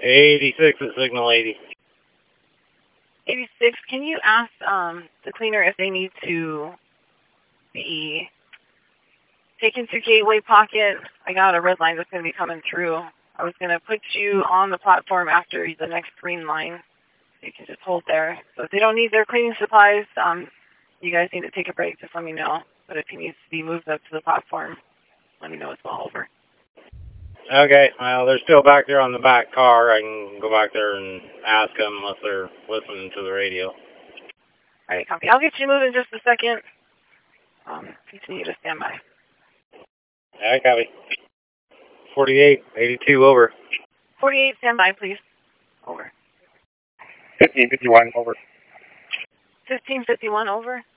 86 at signal 80. 86, can you ask the cleaner if they need to be taken to Gateway Pocket? I got a red line that's going to be coming through. I was going to put you on the platform after the next green line. You can just hold there. So if they don't need their cleaning supplies, you guys need to take a break, just let me know. But if he needs to be moved up to the platform, let me know as well. Over. Okay, well, they're still back there on the back car. I can go back there and ask them unless they're listening to the radio. All right, copy. I'll get you moved in just a second. Continue to stand by. All right, copy. 48, 82, over. 48, stand by, please. Over. 1551, over. 1551, over.